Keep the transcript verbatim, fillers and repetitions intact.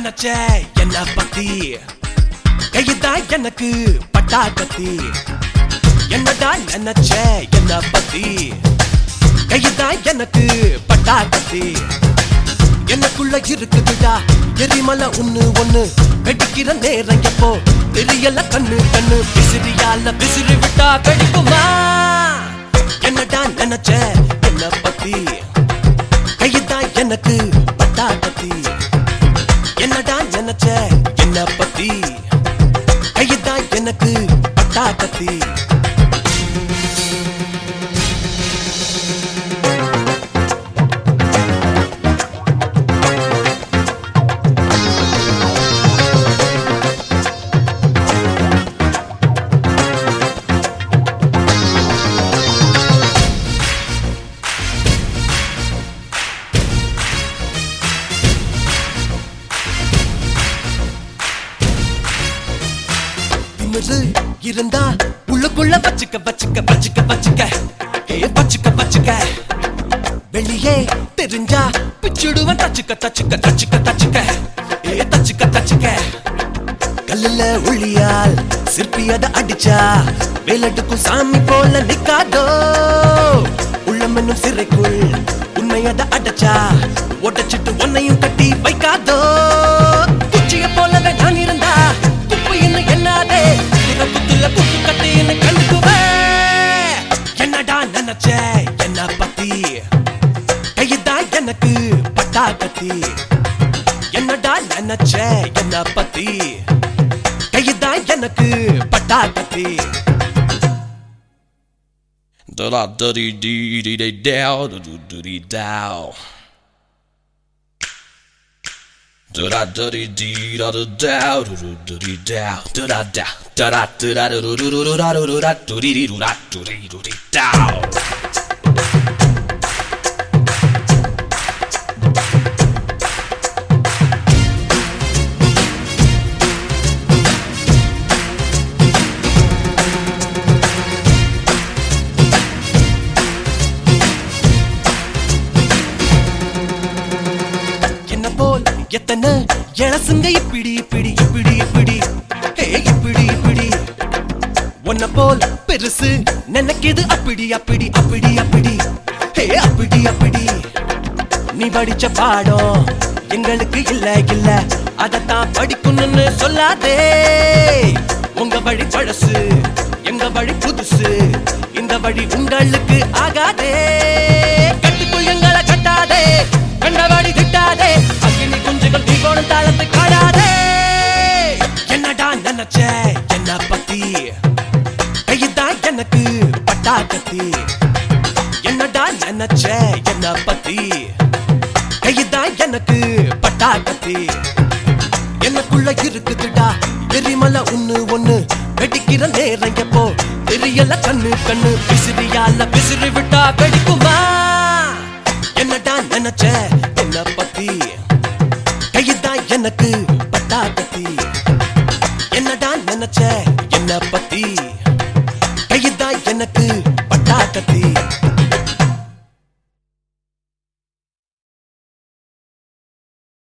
நினைச்ச என்ன பத்தி கைதான் எனக்கு பட்டா கத்தி என்னடா நினைச்ச என்ன பத்தி கைதான் எனக்கு பட்டா கத்தி எனக்குள்ள இருக்குதுடா எரிமலை ஒண்ணு ஒண்ணு வெடிக்கிற நேரம் எப்போ தெரியல கண்ணு கண்ணு விசிறியால விசிறி விட்டா வெடிக்குமா என்னடா நினைச்ச என்ன பத்தி கைதான் எனக்கு பட்டா கத்தி என்னடா நினைச்ச என்ன பத்தி கைதான் எனக்கு பட்டா கத்தி இருந்தா உள்ளுக்குள்ள வச்சுக்க வச்சுக்க வச்சுக்க வச்சுக்க ஏ வச்சுக்க வச்சுக்க வெளியே தெரிஞ்சா பிச்சுடுவன் தச்சுக்க தச்சுக்க தச்சுக்க தச்சுக்க ஏ தச்சுக்க தச்சுக்க கல்லுல உள்ளியால் சிற்பியத அடிச்சா வேலட்டுக்கும் சாமி போல நிக்காதோ உள்ளம் என்னும் சிறைக்குள் உண்மையத அடைச்சா ஒட்டச்சிட்டு ஒன்னையும் கட்டி வைக்காதோ குச்சிய போலவே நான் இருந்தா துப்பு இன்னும் என்னாதே குத்துல குத்து கட்டி என்ன கண்டுக்குவே என்னடா நினைச்ச என்ன பத்தி கைதான் எனக்கு பட்டா கத்தி என்னடா நினைச்ச என்ன பத்தி கைதான் எனக்கு பட்டா கத்தி da da da dee dee dee dee dow da do do dee dow da da da dee dee da da dow da do do dee dow da da da da da da da do do do do da do do da do dee dee do da do dee do dee dow எத்தனை இளசுங்க இப்படி இப்படி இப்படி இப்படி ஹே இப்படி இப்படி உன்ன போல் பெருசு நினைக்கிது அப்படி அப்படி அப்படி அப்படி ஹே அப்படி அப்படி நீ படிச்ச பாடம் எங்களுக்கு இல்ல இல்ல அதத்தான் படிக்கணும்னு சொல்லாதே உங்க வழி பழசு எங்க வழி புதுசு இந்த வழி உங்களுக்கு ஆகாதே கட்டுக்குள் எங்களை கட்டாதே கண்டவாடி திட்டாதே அக்கினி குஞ்சுகள் நீ போன தாளத்தை காடாதே என்னடா நினைச்ச என்ன பத்தி கைதான் எனக்கு பட்டா கத்தி என்னடா நினைச்ச என்ன பத்தி கைதான் எனக்கு பட்டா கத்தி எனக்குள்ள இருக்குதுடா எரிமலை ஒண்ணு ஒண்ணு வெடிக்கிற நேரம் எப்போ தெரியல கண்ணு கண்ணு விசிறியால விசிறி விட்டா வெடிக்குமா என்னடா நினைச்ச என்ன பத்தி கைதான் எனக்கு பட்டா கத்தி என்னடா நினைச்ச என்ன பத்தி கைதான் எனக்கு